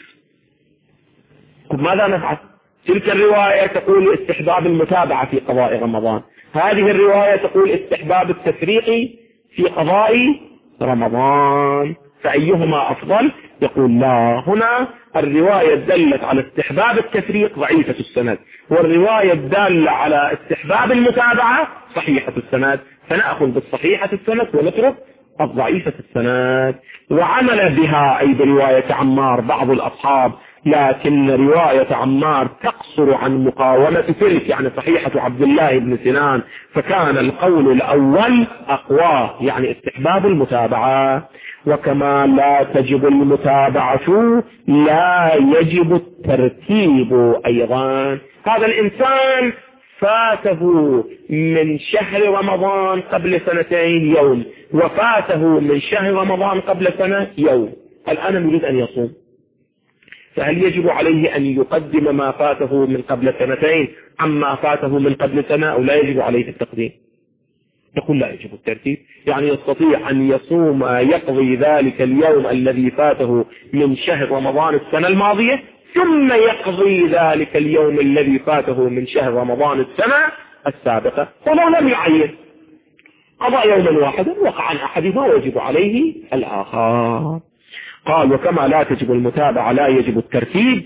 ماذا نفعل؟ تلك الرواية تقول استحباب المتابعة في قضاء رمضان، هذه الرواية تقول استحباب التفريق في قضاء رمضان، فأيهما أفضل؟ يقول لا، هنا الرواية الدالة على استحباب التفريق ضعيفة السند، والرواية الدالة على استحباب المتابعة صحيحة السند، فنأخذ بالصحيحة السند ونترك الضعيفة السند. وعمل بها أي برواية عمار بعض الأصحاب، لكن رواية عمار تقصر عن مقاومة تلك، يعني صحيحة عبد الله بن سنان، فكان القول الأول أقوى، يعني استحباب المتابعة. وكما لا تجب المتابعة لا يجب الترتيب أيضا. هذا الإنسان فاته من شهر رمضان قبل 2 يوم، وفاته من شهر رمضان قبل سنة يوم، الآن يريد أن يصوم، فهل يجب عليه أن يقدم ما فاته من قبل 2 عما فاته من قبل سنة، أو لا يجب عليه التقديم؟ يقول لا يجب الترتيب، يعني يستطيع أن يصوم يقضي ذلك اليوم الذي فاته من شهر رمضان السنة الماضية، ثم يقضي ذلك اليوم الذي فاته من شهر رمضان السنة السابقة، ولو لم يعين قضى يوما واحدا وقع عن أحدهما ويجب عليه الآخر. قال وكما لا تجب المتابعة لا يجب الترتيب،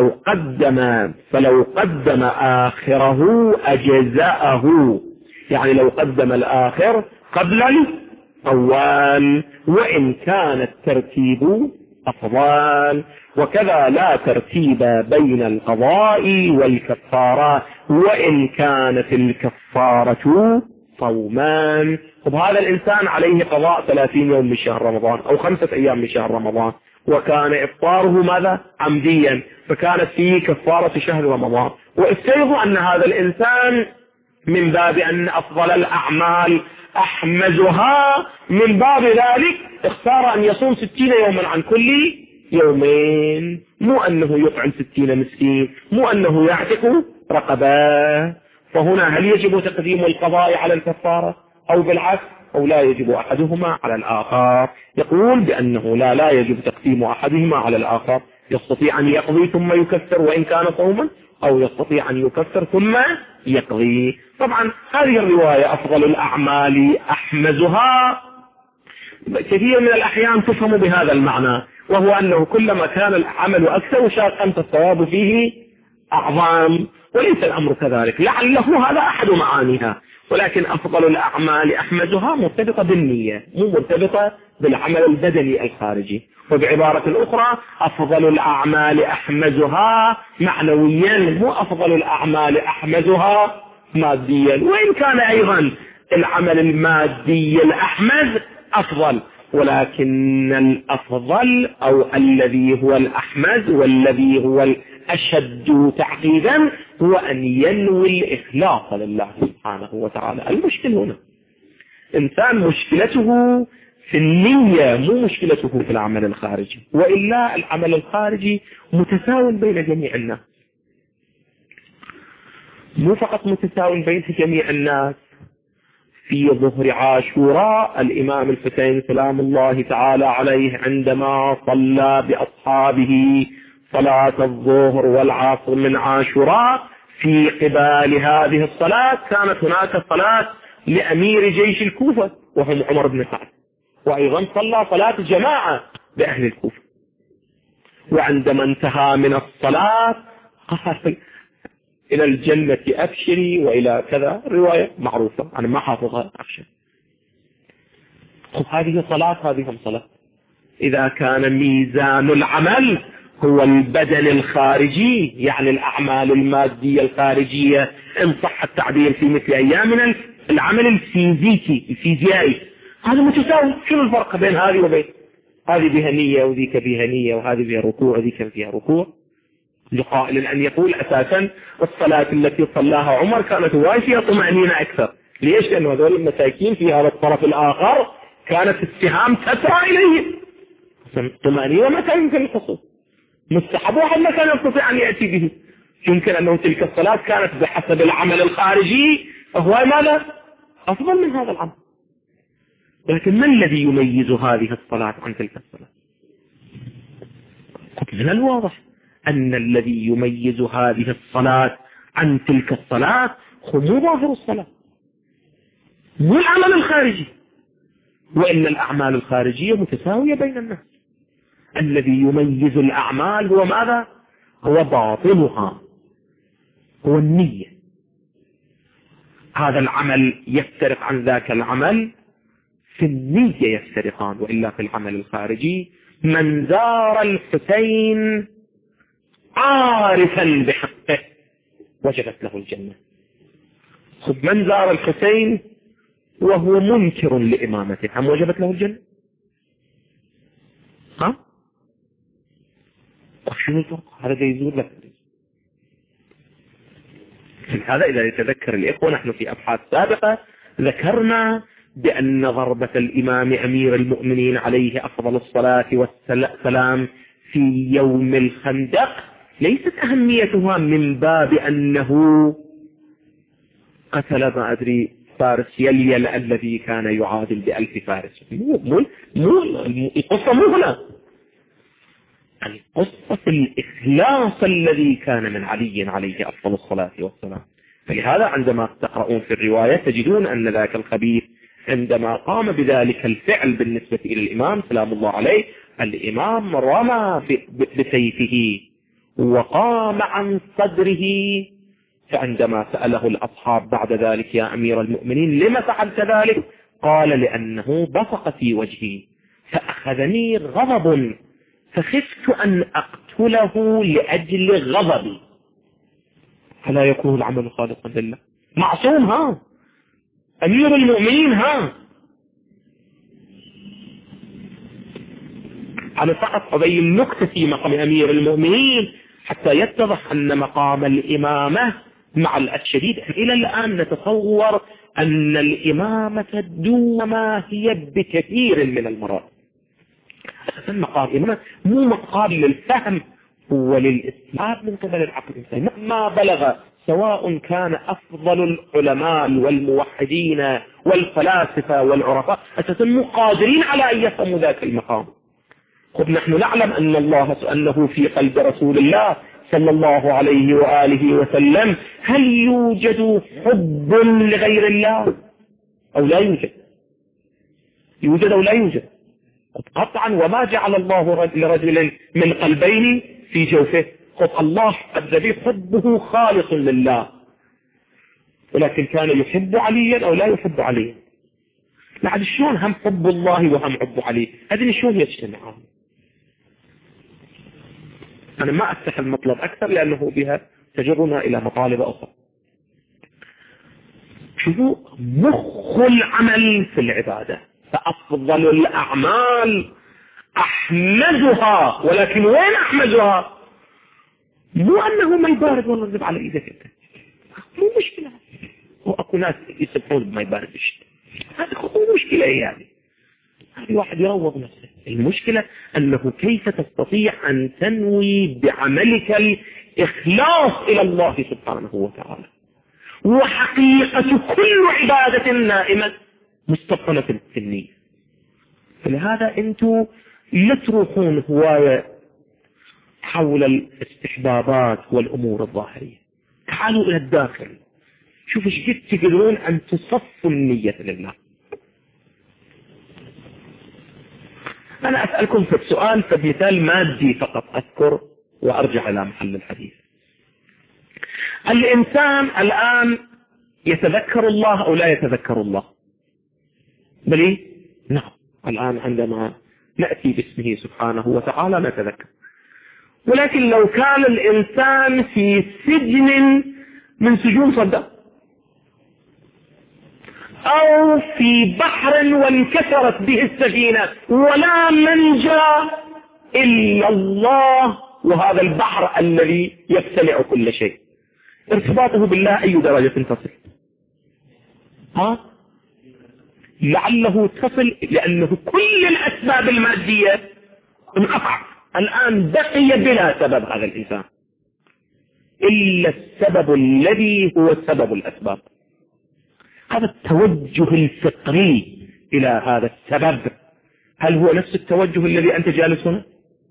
فلو قدم آخره أجزاءه، يعني لو قدم الآخر قبل الأول، وإن كان الترتيب أفضل. وكذا لا ترتيب بين القضاء والكفارة، وإن كانت الكفارة صومان. وهذا الإنسان عليه قضاء 30 يوم من شهر رمضان أو 5 أيام من شهر رمضان، وكان إفطاره ماذا؟ عمديا، فكانت فيه كفارة شهر رمضان. وافترضوا أن هذا الإنسان من باب أن أفضل الأعمال أحمزها، من باب ذلك اختار أن يصوم 60 يوما عن كل يومين، مو أنه يطعم 60 مسكين، مو أنه يعتق رقبة. فهنا هل يجب تقديم القضاء على الكفارة أو بالعكس، أو لا يجب أحدهما على الآخر؟ يقول بأنه لا يجب تقديم أحدهما على الآخر، يستطيع أن يقضي ثم يكفر وإن كان صوما، أو يستطيع أن يكفر ثم يقضي. طبعا هذه الرواية أفضل الأعمال أحمزها كثير من الأحيان تفهم بهذا المعنى، وهو أنه كلما كان العمل أكثر شاقا فالثواب فيه أعظم، وليس الأمر كذلك، لعله هذا أحد معانيها، ولكن أفضل الأعمال أحمزها مرتبطة بالنية، مو مرتبطة بالعمل البدني الخارجي. وبعبارة أخرى أفضل الأعمال أحمزها معنويا، مو أفضل الأعمال أحمزها ماديا، وإن كان أيضا العمل المادي الأحمز أفضل، ولكن الأفضل أو الذي هو الأحمز والذي هو الأشد تعقيدا هو أن ينوي الإخلاص لله سبحانه وتعالى. المشكلة هنا إنسان مشكلته في النية، مو مشكلته في العمل الخارجي، وإلا العمل الخارجي متساوي بين جميع الناس، مو فقط متساوي بين جميع الناس. في ظهر عاشوراء الإمام الحسين سلام الله تعالى عليه عندما صلى بأصحابه صلاة الظهر والعصر من عاشوراء، في قبال هذه الصلاة كانت هناك صلاة لأمير جيش الكوفة وهم عمر بن سعد، وأيضا صلى صلاة جماعة بأهل الكوفة. وعندما انتهى من الصلاة قال إلى الجنة أبشري وإلى كذا، رواية معروفة أنا ما حافظها أبشر. هذه صلاة، هذه صلاة. إذا كان ميزان العمل هو البدن الخارجي، يعني الأعمال المادية الخارجية إن صح التعبير في مثل أيامنا العمل الفيزيكي الفيزيائي، هذا متساوي. شنو الفرق بين هذه وبين هذه؟ بها نية وذيك بها نية، وهذه بها ركوع وذيك فيها ركوع. لقائل أن يقول أساسا الصلاة التي صلاها عمر كانت فيها طمأنينة أكثر. ليش؟ لأن هذول المساكين في هذا الطرف الآخر كانت السهام تسعى إليه، طمأنينة ما كان يمكن الحصول، مستحب واحد ما كان يستطيع أن يأتي به. يمكن أنه تلك الصلاة كانت بحسب العمل الخارجي هو ماذا؟ أفضل من هذا العمل. لكن ما الذي يميز هذه الصلاة عن تلك الصلاة؟ من الواضح أن الذي يميز هذه الصلاة عن تلك الصلاة هو ظاهر الصلاة، مو العمل الخارجي، وإن الأعمال الخارجية متساوية بين الناس. الذي يميز الأعمال هو ماذا؟ هو باطنها، هو النية. هذا العمل يفترق عن ذاك العمل في النية يفترقان، وإلا في العمل الخارجي من زار الحسين عارفا بحقه وجبت له الجنة. من زار الحسين وهو منكر لإمامته هم وجبت له الجنة؟ ها؟ شنو الفرق؟ هذا يزور لك. هذا إذا يتذكر الإخوة نحن في أبحاث سابقة ذكرنا بأن ضربة الإمام أمير المؤمنين عليه أفضل الصلاة والسلام في يوم الخندق ليست أهميتها من باب أنه قتل ما أدري فارس يليل الذي كان يعادل ب1000 فارس. القصة مو هنا، القصة الإخلاص الذي كان من علي عليه أفضل الصلاة والسلام. فلهذا عندما تقرؤون في الرواية تجدون أن ذاك الخبيث عندما قام بذلك الفعل بالنسبة إلى الإمام سلام الله عليه، الإمام رمى بسيفه وقام عن صدره. فعندما سأله الأصحاب بعد ذلك يا أمير المؤمنين لما فعلت ذلك؟ قال لأنه بصق في وجهي فأخذني غضب فخفت أن أقتله لأجل غضبي. فلا يكون العمل خالقا لله. معصوم ها، أمير المؤمنين ها. أنا فقط أبين نكتة في مقام أمير المؤمنين حتى يتضح أن مقام الإمامة مع الشديد إلى الآن نتصور أن الإمامة دون ما هي بكثير من المرات. أساسا مقام الإمامة مو مقام للفهم وللاستيعاب من قبل العقل الإنساني. ما بلغ سواء كان أفضل العلماء والموحدين والفلاسفة والعرفاء أساسا مو قادرين على أن يفهموا ذاك المقام. نحن نعلم أن الله أنه في قلب رسول الله صلى الله عليه وآله وسلم هل يوجد حب لغير الله أو لا يوجد؟ يوجد أو لا يوجد؟ قطعا وما جعل الله لرجل من قلبين في جوفه. الله الذي حبه خالص لله، ولكن كان يحب عليا أو لا يحب عليا. لعد شلون هم حب الله وهم حب علي، هذين شلون يجتمعون؟ أنا ما أفتح المطلب أكثر لأنه بها تجرنا إلى مطالب أخرى. شوفوا مخ العمل في العبادة، فأفضل الأعمال أحمدها، ولكن وين أحمدها؟ مو أنه ما يبارد والله نزب على إيدك أنت، مو مشكلة. وأكو ناس يسبحون بما يبارد الشيء، هذا مو مشكلة يعني، هذا واحد يروض نفسه. المشكلة أنه كيف تستطيع أن تنوي بعملك الإخلاص إلى الله سبحانه وتعالى. وحقيقة كل عبادة نائمة مستقنة في النية. فلهذا أنتم لا تروحون هواية حول الاستحبابات والأمور الظاهرية، تعالوا إلى الداخل، شوفوا ايش قد تقدرون أن تصفوا النية لله. أنا أسألكم في السؤال فبمثال مادي فقط أذكر وأرجع إلى محل الحديث. الإنسان الآن يتذكر الله أو لا يتذكر الله؟ بل نعم، الآن عندما نأتي باسمه سبحانه وتعالى نتذكر. ولكن لو كان الإنسان في سجن من سجون صدق، أو في بحر وانكسرت به السفينة ولا منجا إلا الله، وهذا البحر الذي يبتلع كل شيء، ارتباطه بالله أي درجة تصل؟ لعله تصل، لأنه كل الأسباب المادية انقطعت، الآن بقي بلا سبب هذا الإنسان إلا السبب الذي هو سبب الأسباب. هذا التوجه الفطري إلى هذا السبب هل هو نفس التوجه الذي أنت جالس هنا؟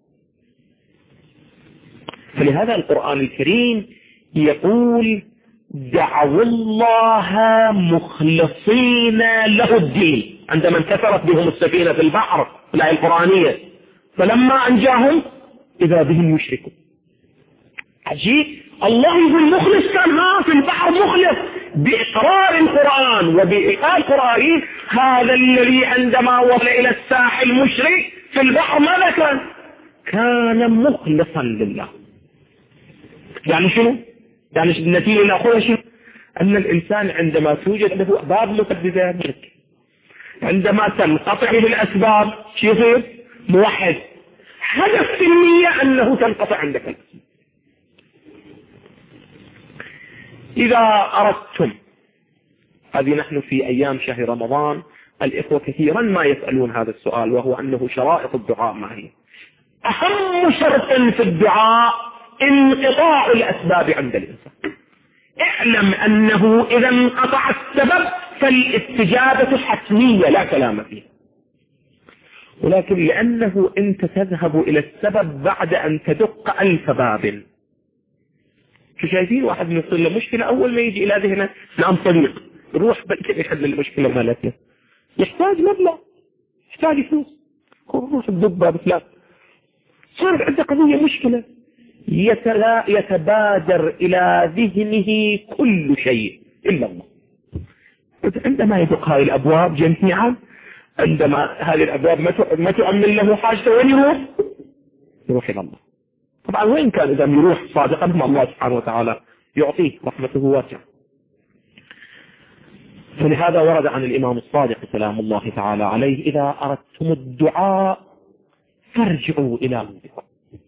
فلهذا القرآن الكريم يقول دعوا الله مخلصين له الدين عندما انكسرت بهم السفينة في البحر في الآية القرآنية، فلما أنجاهم إذا بهم يشركون. عجيب، الله يقول مخلص كان في البحر مخلص بإقرار القرآن وبإقرار القرآن هذا الذي عندما وصل إلى الساحل المشرق في البحر ماذا كان؟ كان مخلصا لله. يعني شنو؟ يعني النتيجة نأخذها شنو؟ أن الإنسان عندما توجد له أسباب مسببة شرك، عندما تنقطع به الأسباب شو يصير؟ موحد. هدف النية أنه تنقطع عندك الأسباب. إذا أردتم، هذه نحن في أيام شهر رمضان الإخوة كثيرا ما يسألون هذا السؤال، وهو أنه شرائط الدعاء ما هي؟ أهم شرط في الدعاء انقطاع الأسباب عند الإنسان. اعلم أنه إذا انقطع السبب فالاستجابة حتمية لا كلام فيها، ولكن لأنه أنت تذهب إلى السبب بعد أن تدق 1000 باب. شو شايفين؟ واحد يصير له مشكلة أول ما يجي إلى ذهنه نعم صديق روح بلكن يحل المشكلة مالته، يحتاج مبلغ، يحتاج فلوس، روح الدب باب فلان. صار عنده قضية مشكلة، يتبادر إلى ذهنه كل شيء إلا الله. عندما يدق هذه الأبواب جميعا، عندما هذه الأبواب ما تؤمن له حاجته، وين يروح؟ يروح إلى الله. طبعا وين كان إذا يروح صادقا مع الله سبحانه وتعالى يعطيه، رحمته واسعة. فلهذا ورد عن الإمام الصادق سلام الله تعالى عليه: إذا أردتم الدعاء فارجعوا إلى ربكم.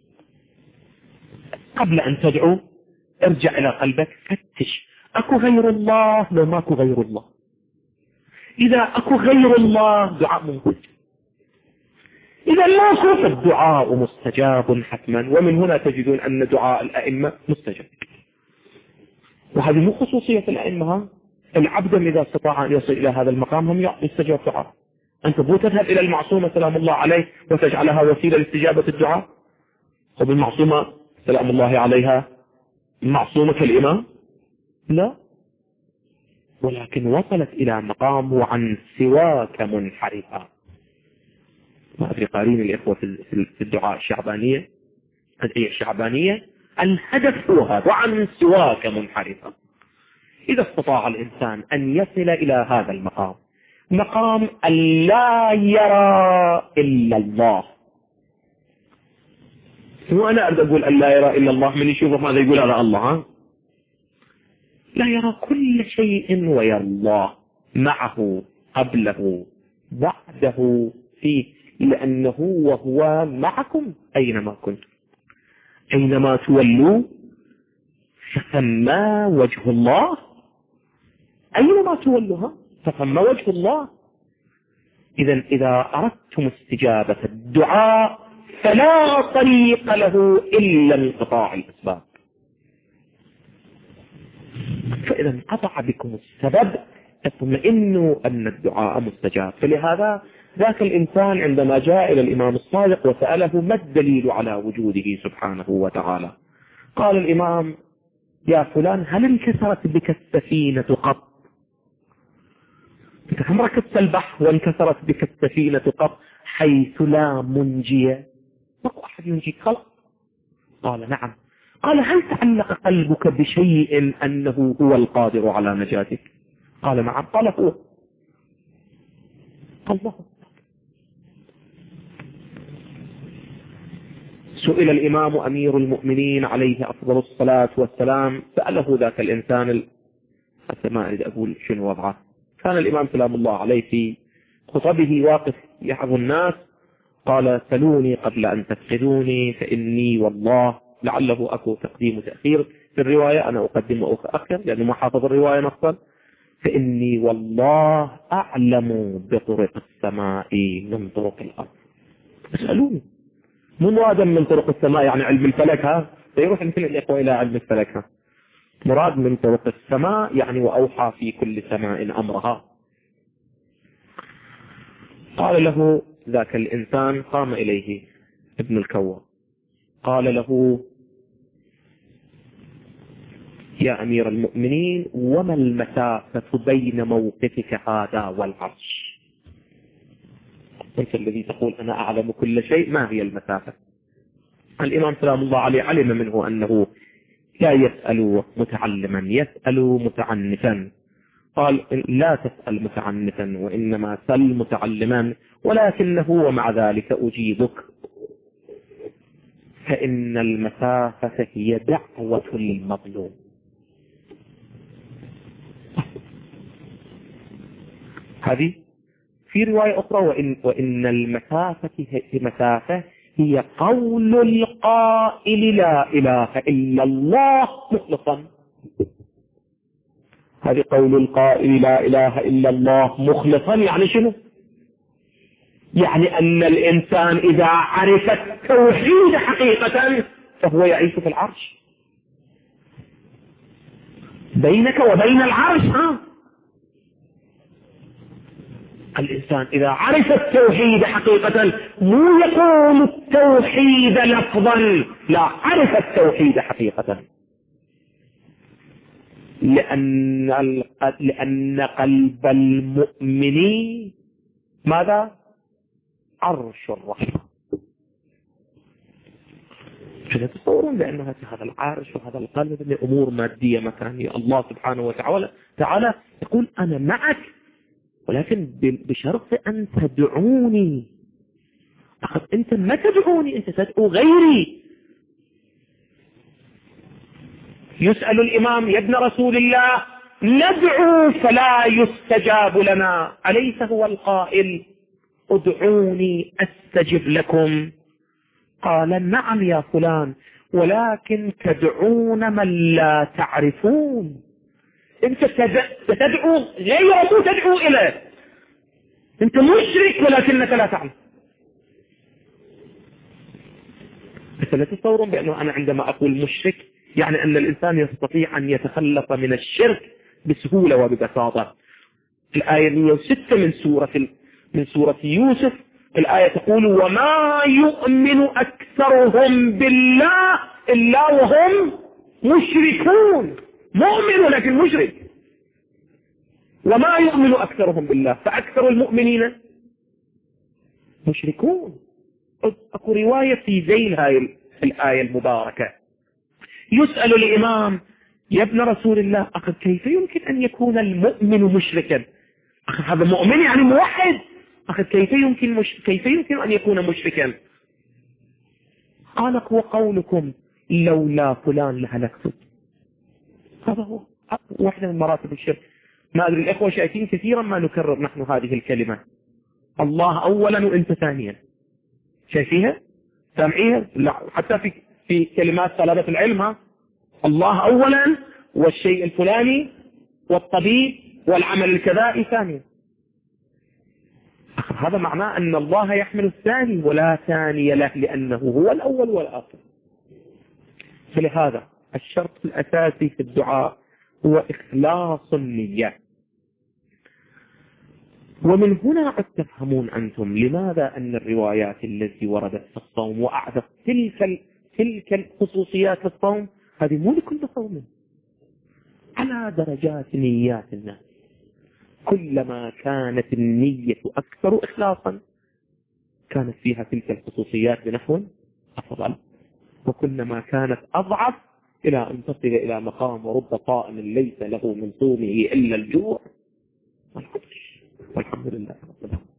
قبل أن تدعو ارجع إلى قلبك، فتش أكو غير الله لو ماكو غير الله. إذا أكو غير الله دعاء منقذ، إذا ماكو فالدعاء مستجاب حتما. ومن هنا تجدون أن دعاء الأئمة مستجاب، وهذه مو خصوصية الأئمة. العبد إذا استطاع أن يصل إلى هذا المقام هم يستجاب دعاء. أنت مو تذهب إلى المعصومة سلام الله عليه وتجعلها وسيلة لاستجابة الدعاء. طب المعصومة سلام الله عليها معصومة كالإمام؟ لا، ولكن وصلت إلى مقام وعن سواك منحرفة. ما أدري قارين الإخوة في الدعاء الشعبانية، الأدعية الشعبانية الهدف هو هذا: وعن سواك منحرفة. إذا استطاع الإنسان أن يصل إلى هذا المقام، مقام أن لا يرى إلا الله. مو أنا أريد أقول أن لا يرى إلا الله، من يشوفه ماذا يقول على الله؟ لا يرى كل شيء ويرى الله معه قبله بعده فيه، لأنه وهو معكم أينما كنتم، أينما تولوا فثم وجه الله. أينما تولوها فثم وجه الله. إذا أردتم استجابة الدعاء فلا طريق له إلا انقطاع الأسباب. فإذا انقطع بكم السبب اطمئنوا أن الدعاء مستجاب. فلهذا ذاك الإنسان عندما جاء إلى الإمام الصادق وسأله ما الدليل على وجوده سبحانه وتعالى، قال الإمام: يا فلان هل انكسرت بك السفينة قط؟ كم ركبت البحر وانكسرت بك السفينة قط حيث لا منجي؟ ماكو أحد ينجيك خلاص. قال: نعم. قال: هل تعلق قلبك بشيء أنه هو القادر على نجاتك؟ قال: نعم. قال: هو الله. سئل الإمام أمير المؤمنين عليه أفضل الصلاة والسلام، سأله ذاك الإنسان ما أريد أقول شنو وضعه. كان الإمام سلام الله عليه في خطبه واقف يحظ الناس، قال: سلوني قبل أن تفقدوني فإني والله، لعله أكو تقديم وتأخير في الرواية، أنا أقدم وأؤخر لأنه ما حافظ الرواية نصا، فإني والله أعلم بطرق السماء من طرق الأرض. اسألوني، مو مرادا من طرق السماء يعني علم الفلك، ها سيروح مثل الإخوة إلى علم الفلك، ها مراد من طرق السماء يعني وأوحى في كل سماء أمرها. قال له ذاك الإنسان، قام إليه ابن الكوى قال له: يا أمير المؤمنين وما المسافة بين موقفك هذا والعرش؟ أنت الذي تقول أنا أعلم كل شيء، ما هي المسافة؟ الإمام سلام الله عليه علم منه أنه لا يسأل متعلما، يسأل متعنفا، قال لا تسأل متعنتا وإنما سل متعلما، ولكنه ومع ذلك أجيبك، فإن المسافة هي دعوة المظلوم. هذه في رواية أخرى وإن المسافة هي قول القائل لا إله إلا الله مخلصا. هذه قول القائل لا إله إلا الله مخلصا يعني شنو؟ يعني أن الإنسان إذا عرف التوحيد حقيقة فهو يعيش في العرش، بينك وبين العرش. الإنسان إذا عرف التوحيد حقيقة مو يقول التوحيد لفظا، لا، عرف التوحيد حقيقة، لأن قلب المؤمن ماذا؟ عرش الرحمة. تصورون بأن هذا العرش وهذا القلب من أمور مادية مكانية. الله سبحانه وتعالى يقول أنا معك، ولكن بشرط أن تدعوني. أنت ما تدعوني، أنت تدعو غيري. يسأل الإمام يا ابن رسول الله ندعو فلا يستجاب لنا، أليس هو القائل ادعوني أستجب لكم؟ قال نعم يا فلان، ولكن تدعون من لا تعرفون. انت تدعو غيره مو تدعو إليه، انت مشرك ولكنك لا تعلم. بس لا تتصورون بأنه أنا عندما أقول مشرك يعني أن الإنسان يستطيع أن يتخلص من الشرك بسهولة وببساطة. الآية 106 من سورة يوسف، الآية تقول وما يؤمن أكثرهم بالله إلا وهم مشركون. مؤمن لكن مشرك. وما يؤمن أكثرهم بالله، فأكثر المؤمنين مشركون. أكو رواية في ذيل هاي الآية المباركة. يسأل الإمام يا ابن رسول الله أخذ كيف يمكن أن يكون المؤمن مشركا؟ أخذ هذا مؤمن يعني موحد، أخذ كيف يمكن أن يكون مشركا؟ قال هو قولكم لولا فلان لهلكت. هذا هو واحدة من مراتب الشرك. ما أدري الإخوة شايفين كثيرا ما نكرر نحن هذه الكلمة، الله أولا وإنت ثانيا. شايفيها؟ سامعيها؟ لا، حتى في كلمات طلبة العلم، الله أولا والشيء الفلاني والطبيب والعمل الكذائي ثانيا. هذا معناه أن الله يحمل الثاني ولا ثاني له، لأنه هو الأول والآخر. فلهذا الشرط الأساسي في الدعاء هو إخلاص النية. ومن هنا تفهمون أنتم لماذا أن الروايات التي وردت في الصوم وأعدت تلك الخصوصيات في الصوم هذه مو لكل صوم، على درجات نيات الناس. كلما كانت النية أكثر إخلاصا كانت فيها تلك الخصوصيات بنحو أفضل، وكلما كانت أضعف إلى أن تصل إلى مقام ورب صائم ليس له من صومه إلا الجوع والعطش. والحمد لله رب العالمين.